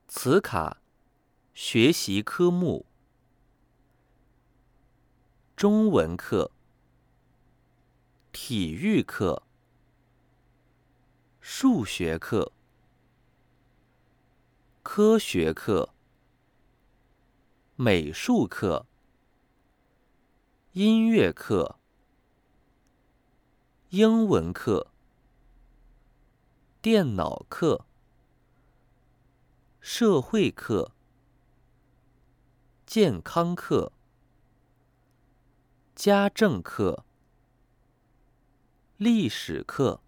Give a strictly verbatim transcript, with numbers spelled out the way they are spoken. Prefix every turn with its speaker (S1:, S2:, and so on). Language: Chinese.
S1: 词卡学习科目：中文课、体育课、数学课、科学课、美术课、音乐课、英文课、电脑课、社会课、健康课、家政课、历史课。